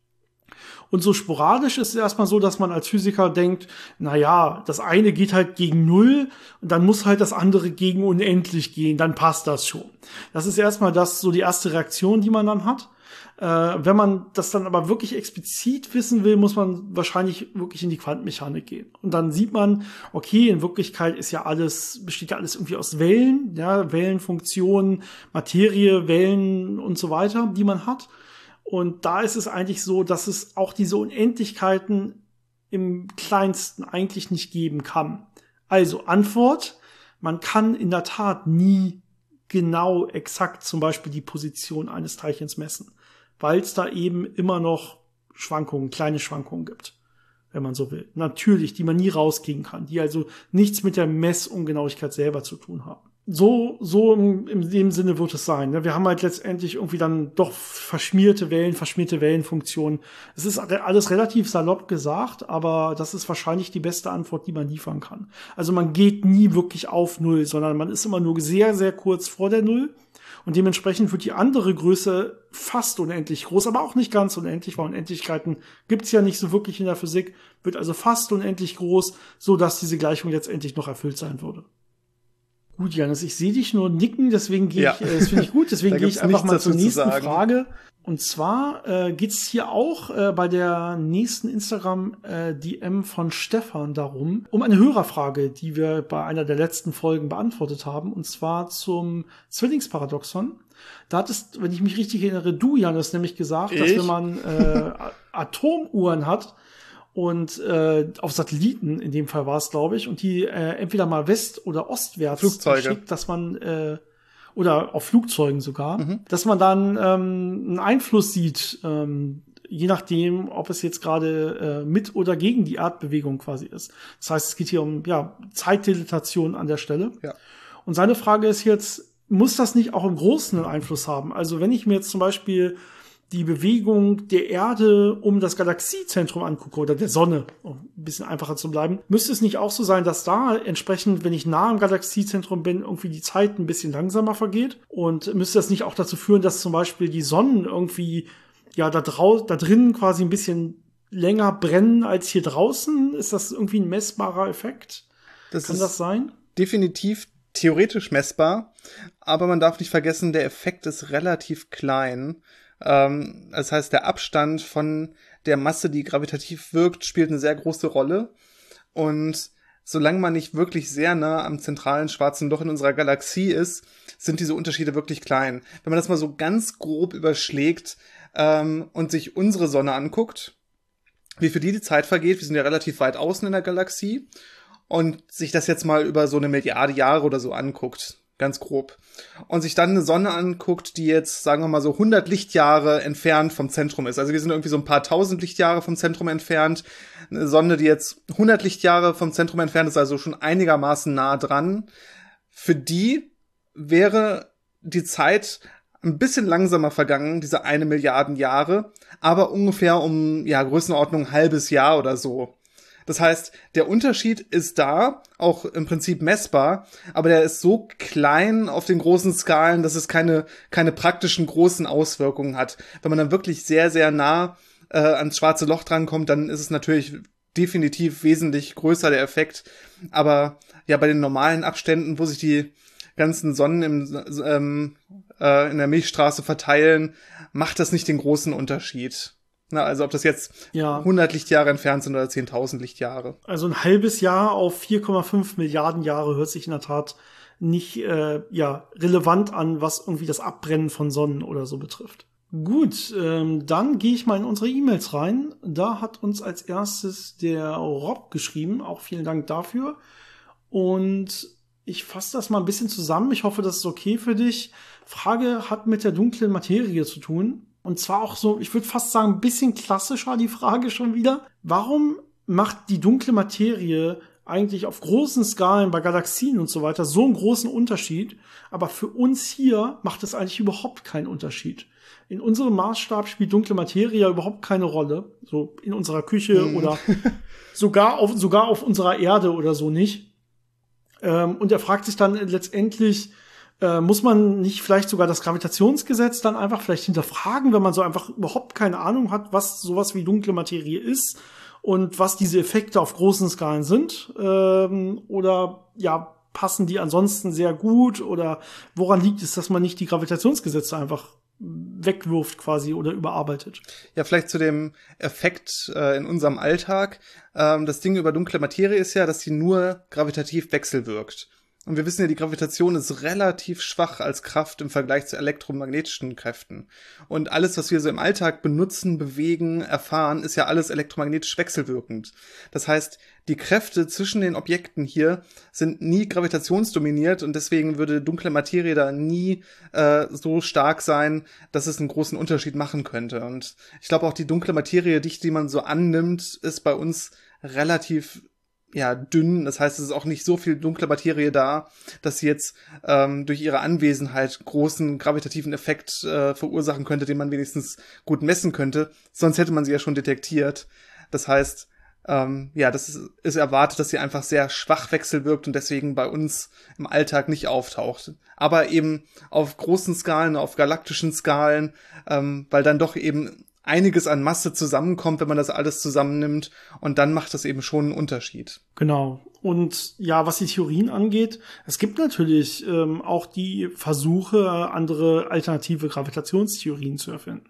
Und so sporadisch ist es erstmal so, dass man als Physiker denkt, na ja, das eine geht halt gegen Null und dann muss halt das andere gegen unendlich gehen, dann passt das schon. Das ist erstmal das, so die erste Reaktion, die man dann hat. Äh, wenn man das dann aber wirklich explizit wissen will, muss man wahrscheinlich wirklich in die Quantenmechanik gehen. Und dann sieht man, okay, in Wirklichkeit ist ja alles, besteht ja alles irgendwie aus Wellen, ja, Wellenfunktionen, Materie, Wellen und so weiter, die man hat. Und da ist es eigentlich so, dass es auch diese Unendlichkeiten im Kleinsten eigentlich nicht geben kann. Also Antwort, man kann in der Tat nie genau exakt zum Beispiel die Position eines Teilchens messen, weil es da eben immer noch Schwankungen, kleine Schwankungen gibt, wenn man so will. Natürlich, die man nie rauskriegen kann, die also nichts mit der Messungenauigkeit selber zu tun haben. So, so in, in dem Sinne wird es sein. Wir haben halt letztendlich irgendwie dann doch verschmierte Wellen, verschmierte Wellenfunktionen. Es ist alles relativ salopp gesagt, aber das ist wahrscheinlich die beste Antwort, die man liefern kann. Also man geht nie wirklich auf Null, sondern man ist immer nur sehr, sehr kurz vor der Null. Und dementsprechend wird die andere Größe fast unendlich groß, aber auch nicht ganz unendlich, weil Unendlichkeiten gibt's ja nicht so wirklich in der Physik, wird also fast unendlich groß, so dass diese Gleichung letztendlich noch erfüllt sein würde. Gut, Janis, ich sehe dich nur nicken, deswegen gehe ja. ich, äh, das finde ich gut, deswegen gehe ich einfach mal zur nächsten zu Frage. Und zwar äh, geht's hier auch äh, bei der nächsten Instagram-D M von Stefan darum, um eine Hörerfrage, die wir bei einer der letzten Folgen beantwortet haben, und zwar zum Zwillingsparadoxon. Da hattest, wenn ich mich richtig erinnere, du, Janis, nämlich gesagt, ich? dass wenn man äh, Atomuhren hat, und äh, auf Satelliten, in dem Fall war es, glaube ich, und die äh, entweder mal west- oder ostwärts Flugzeuge. schickt, dass man, äh, oder auf Flugzeugen sogar, Mhm. dass man dann ähm, einen Einfluss sieht, ähm, je nachdem, ob es jetzt gerade äh, mit oder gegen die Erdbewegung quasi ist. Das heißt, es geht hier um ja Zeitdilatation an der Stelle. Ja. Und seine Frage ist jetzt, muss das nicht auch im Großen einen Einfluss haben? Also wenn ich mir jetzt zum Beispiel die Bewegung der Erde um das Galaxiezentrum angucke oder der Sonne, um ein bisschen einfacher zu bleiben, müsste es nicht auch so sein, dass da entsprechend, wenn ich nah am Galaxiezentrum bin, irgendwie die Zeit ein bisschen langsamer vergeht? Und müsste das nicht auch dazu führen, dass zum Beispiel die Sonnen irgendwie ja da, drau- da drinnen quasi ein bisschen länger brennen als hier draußen? Ist das irgendwie ein messbarer Effekt? Das Kann ist das sein? definitiv theoretisch messbar, aber man darf nicht vergessen, der Effekt ist relativ klein. Ähm, das heißt, der Abstand von der Masse, die gravitativ wirkt, spielt eine sehr große Rolle. Und solange man nicht wirklich sehr nah am zentralen schwarzen Loch in unserer Galaxie ist, sind diese Unterschiede wirklich klein. Wenn man das mal so ganz grob überschlägt ähm, und sich unsere Sonne anguckt, wie für die die Zeit vergeht, wir sind ja relativ weit außen in der Galaxie, und sich das jetzt mal über so eine Milliarde Jahre oder so anguckt, ganz grob, und sich dann eine Sonne anguckt, die jetzt, sagen wir mal so, hundert Lichtjahre entfernt vom Zentrum ist. Also wir sind irgendwie so ein paar tausend Lichtjahre vom Zentrum entfernt. Eine Sonne, die jetzt hundert Lichtjahre vom Zentrum entfernt ist, also schon einigermaßen nah dran. Für die wäre die Zeit ein bisschen langsamer vergangen, diese eine Milliarden Jahre, aber ungefähr um, ja, Größenordnung ein halbes Jahr oder so. Das heißt, der Unterschied ist da, auch im Prinzip messbar, aber der ist so klein auf den großen Skalen, dass es keine keine praktischen großen Auswirkungen hat. Wenn man dann wirklich sehr, sehr nah äh, ans schwarze Loch drankommt, dann ist es natürlich definitiv wesentlich größer, der Effekt. Aber ja, bei den normalen Abständen, wo sich die ganzen Sonnen im, ähm, äh, in der Milchstraße verteilen, macht das nicht den großen Unterschied. Na, also ob das jetzt Ja. hundert Lichtjahre entfernt sind oder zehntausend Lichtjahre. Also ein halbes Jahr auf vier Komma fünf Milliarden Jahre hört sich in der Tat nicht äh, ja relevant an, was irgendwie das Abbrennen von Sonnen oder so betrifft. Gut, ähm, dann gehe ich mal in unsere E-Mails rein. Da hat uns als erstes der Rob geschrieben. Auch vielen Dank dafür. Und ich fasse das mal ein bisschen zusammen. Ich hoffe, das ist okay für dich. Frage hat mit der dunklen Materie zu tun. Und zwar auch so, ich würde fast sagen, ein bisschen klassischer die Frage schon wieder. Warum macht die dunkle Materie eigentlich auf großen Skalen bei Galaxien und so weiter so einen großen Unterschied? Aber für uns hier macht es eigentlich überhaupt keinen Unterschied. In unserem Maßstab spielt dunkle Materie ja überhaupt keine Rolle. So in unserer Küche hm. oder sogar auf, sogar auf unserer Erde oder so nicht. Ähm, und er fragt sich dann letztendlich, äh, muss man nicht vielleicht sogar das Gravitationsgesetz dann einfach vielleicht hinterfragen, wenn man so einfach überhaupt keine Ahnung hat, was sowas wie dunkle Materie ist und was diese Effekte auf großen Skalen sind? Ähm, oder ja, passen die ansonsten sehr gut? Oder woran liegt es, dass man nicht die Gravitationsgesetze einfach wegwirft quasi oder überarbeitet? Ja, vielleicht zu dem Effekt äh, in unserem Alltag. Ähm, das Ding über dunkle Materie ist ja, dass sie nur gravitativ wechselwirkt. Und wir wissen ja, die Gravitation ist relativ schwach als Kraft im Vergleich zu elektromagnetischen Kräften. Und alles, was wir so im Alltag benutzen, bewegen, erfahren, ist ja alles elektromagnetisch wechselwirkend. Das heißt, die Kräfte zwischen den Objekten hier sind nie gravitationsdominiert und deswegen würde dunkle Materie da nie äh, so stark sein, dass es einen großen Unterschied machen könnte. Und ich glaube auch, die dunkle Materiedichte, die man so annimmt, ist bei uns relativ ja, dünn. Das heißt, es ist auch nicht so viel dunkle Materie da, dass sie jetzt ähm, durch ihre Anwesenheit großen gravitativen Effekt äh, verursachen könnte, den man wenigstens gut messen könnte. Sonst hätte man sie ja schon detektiert. Das heißt, ähm, ja, das ist, ist erwartet, dass sie einfach sehr schwach wechselwirkt und deswegen bei uns im Alltag nicht auftaucht. Aber eben auf großen Skalen, auf galaktischen Skalen, ähm, weil dann doch eben einiges an Masse zusammenkommt, wenn man das alles zusammennimmt. Und dann macht das eben schon einen Unterschied. Genau. Und ja, was die Theorien angeht, es gibt natürlich ähm, auch die Versuche, andere alternative Gravitationstheorien zu erfinden.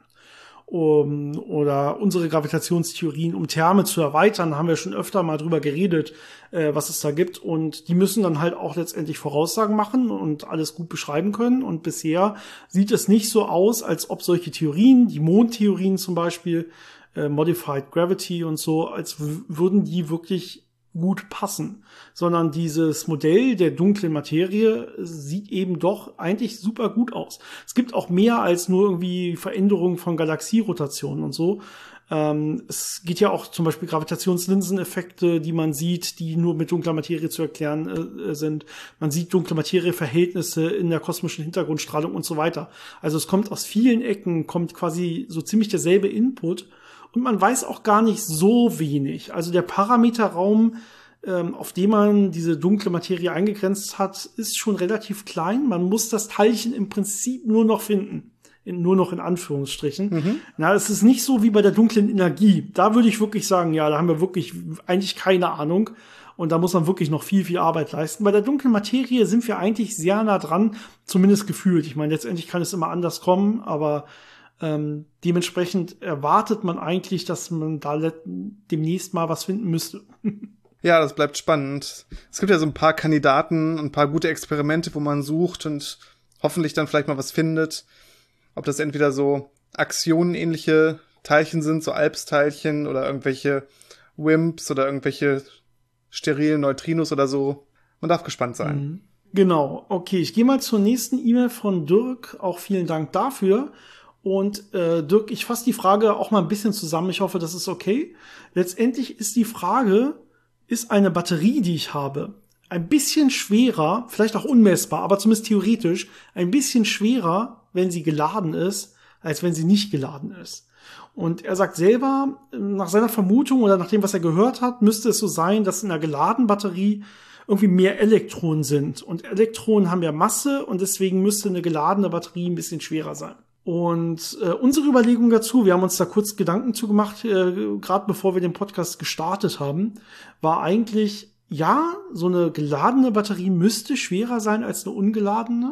Um, oder unsere Gravitationstheorien, um Terme zu erweitern, haben wir schon öfter mal drüber geredet, äh, was es da gibt. Und die müssen dann halt auch letztendlich Voraussagen machen und alles gut beschreiben können. Und bisher sieht es nicht so aus, als ob solche Theorien, die Mondtheorien zum Beispiel, äh, Modified Gravity und so, als w- würden die wirklich gut passen, sondern dieses Modell der dunklen Materie sieht eben doch eigentlich super gut aus. Es gibt auch mehr als nur irgendwie Veränderungen von Galaxierotationen und so. Ähm, es geht ja auch zum Beispiel Gravitationslinseneffekte, die man sieht, die nur mit dunkler Materie zu erklären äh, sind. Man sieht dunkle Materieverhältnisse in der kosmischen Hintergrundstrahlung und so weiter. Also es kommt aus vielen Ecken, kommt quasi so ziemlich derselbe Input. Und man weiß auch gar nicht so wenig. Also der Parameterraum, ähm, auf dem man diese dunkle Materie eingegrenzt hat, ist schon relativ klein. Man muss das Teilchen im Prinzip nur noch finden. In, nur noch in Anführungsstrichen. Mhm. Na, es ist nicht so wie bei der dunklen Energie. Da würde ich wirklich sagen, ja, da haben wir wirklich eigentlich keine Ahnung. Und da muss man wirklich noch viel, viel Arbeit leisten. Bei der dunklen Materie sind wir eigentlich sehr nah dran, zumindest gefühlt. Ich meine, letztendlich kann es immer anders kommen, aber Ähm, dementsprechend erwartet man eigentlich, dass man da let- demnächst mal was finden müsste. Ja, das bleibt spannend. Es gibt ja so ein paar Kandidaten, ein paar gute Experimente, wo man sucht und hoffentlich dann vielleicht mal was findet. Ob das entweder so Axionenähnliche Teilchen sind, so Alpsteilchen oder irgendwelche Wimps oder irgendwelche sterilen Neutrinos oder so. Man darf gespannt sein. Mhm. Genau. Okay, ich gehe mal zur nächsten E-Mail von Dirk. Auch vielen Dank dafür. Und äh, Dirk, ich fasse die Frage auch mal ein bisschen zusammen. Ich hoffe, das ist okay. Letztendlich ist die Frage, ist eine Batterie, die ich habe, ein bisschen schwerer, vielleicht auch unmessbar, aber zumindest theoretisch, ein bisschen schwerer, wenn sie geladen ist, als wenn sie nicht geladen ist. Und er sagt selber, nach seiner Vermutung oder nach dem, was er gehört hat, müsste es so sein, dass in einer geladenen Batterie irgendwie mehr Elektronen sind. Und Elektronen haben ja Masse und deswegen müsste eine geladene Batterie ein bisschen schwerer sein. Und äh, unsere Überlegung dazu, wir haben uns da kurz Gedanken zu gemacht, äh, gerade bevor wir den Podcast gestartet haben, war eigentlich, ja, so eine geladene Batterie müsste schwerer sein als eine ungeladene,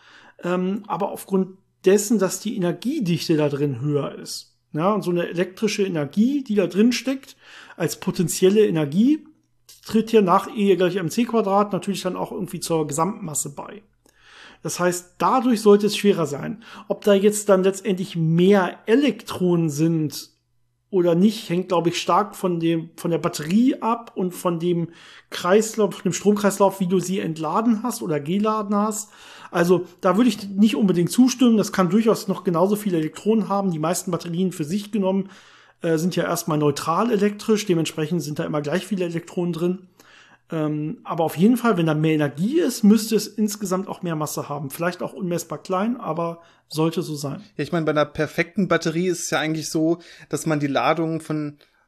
ähm, aber aufgrund dessen, dass die Energiedichte da drin höher ist. Ja, und so eine elektrische Energie, die da drin steckt, als potenzielle Energie, tritt ja nach E gleich mc Quadrat natürlich dann auch irgendwie zur Gesamtmasse bei. Das heißt, dadurch sollte es schwerer sein. Ob da jetzt dann letztendlich mehr Elektronen sind oder nicht, hängt, glaube ich, stark von dem, von der Batterie ab und von dem Kreislauf, von dem Stromkreislauf, wie du sie entladen hast oder geladen hast. Also, da würde ich nicht unbedingt zustimmen. Das kann durchaus noch genauso viele Elektronen haben. Die meisten Batterien für sich genommen äh, sind ja erstmal neutral elektrisch. Dementsprechend sind da immer gleich viele Elektronen drin. Ähm, aber auf jeden Fall, wenn da mehr Energie ist, müsste es insgesamt auch mehr Masse haben. Vielleicht auch unmessbar klein, aber sollte so sein. Ja, ich meine, bei einer perfekten Batterie ist es ja eigentlich so, dass man die Ladung von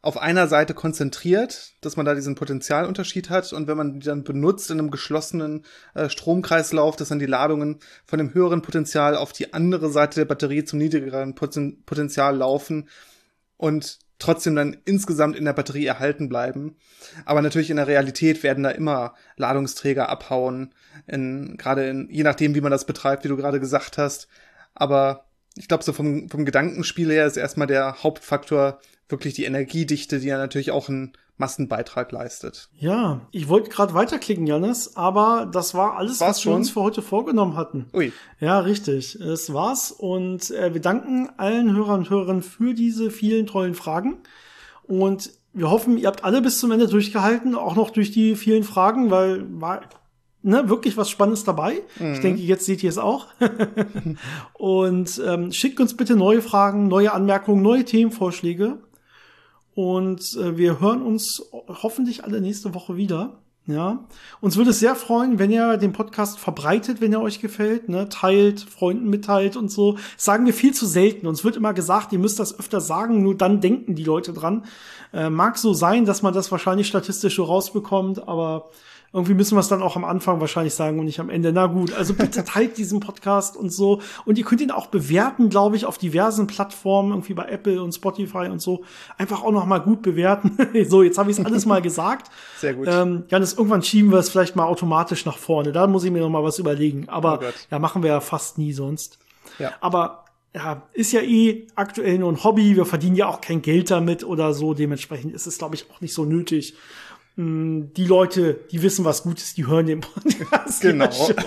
auf einer Seite konzentriert, dass man da diesen Potentialunterschied hat und wenn man die dann benutzt in einem geschlossenen äh, Stromkreislauf, dass dann die Ladungen von dem höheren Potenzial auf die andere Seite der Batterie zum niedrigeren Poten- Potenzial laufen und trotzdem dann insgesamt in der Batterie erhalten bleiben. Aber natürlich in der Realität werden da immer Ladungsträger abhauen, in, gerade in, je nachdem, wie man das betreibt, wie du gerade gesagt hast. Aber ich glaube, so vom, vom Gedankenspiel her ist erstmal der Hauptfaktor wirklich die Energiedichte, die ja natürlich auch einen Massenbeitrag leistet. Ja, ich wollte gerade weiterklicken, Jannis, aber das war alles, War's was wir schon? uns für heute vorgenommen hatten. Ui. Ja, richtig. Es war's. Und äh, wir danken allen Hörern und Hörerinnen für diese vielen tollen Fragen. Und wir hoffen, ihr habt alle bis zum Ende durchgehalten, auch noch durch die vielen Fragen, weil war ne, wirklich was Spannendes dabei. Mhm. Ich denke, jetzt seht ihr es auch. Und ähm, schickt uns bitte neue Fragen, neue Anmerkungen, neue Themenvorschläge. Und äh, wir hören uns hoffentlich alle nächste Woche wieder. Ja, uns würde es sehr freuen, wenn ihr den Podcast verbreitet, wenn er euch gefällt, ne, teilt, Freunden mitteilt und so. Das sagen wir viel zu selten. Uns wird immer gesagt, ihr müsst das öfter sagen, nur dann denken die Leute dran. Äh, mag so sein, dass man das wahrscheinlich statistisch so rausbekommt, aber irgendwie müssen wir es dann auch am Anfang wahrscheinlich sagen und nicht am Ende. Na gut, also bitte teilt diesen Podcast und so. Und ihr könnt ihn auch bewerten, glaube ich, auf diversen Plattformen, irgendwie bei Apple und Spotify und so. Einfach auch noch mal gut bewerten. So, jetzt habe ich es alles mal gesagt. Sehr gut. Ähm, Janis, irgendwann schieben wir es vielleicht mal automatisch nach vorne. Da muss ich mir noch mal was überlegen. Aber Oh ja, machen wir ja fast nie sonst. Ja. Aber ja, ist ja eh aktuell nur ein Hobby. Wir verdienen ja auch kein Geld damit oder so. Dementsprechend ist es, glaube ich, auch nicht so nötig. Die Leute, die wissen, was gut ist, die hören den Podcast. Genau. Ja schon.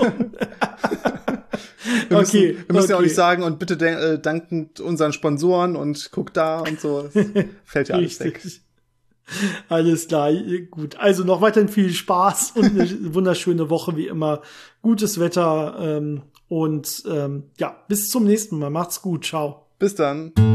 Wir müssen, okay, wir müssen okay. ja auch nicht sagen, und bitte de- äh, dankend unseren Sponsoren und guck da und so. Das fällt ja alles weg. Richtig. Alles klar, gut. Also noch weiterhin viel Spaß und eine wunderschöne Woche wie immer. Gutes Wetter ähm, und ähm, ja, bis zum nächsten Mal. Macht's gut. Ciao. Bis dann.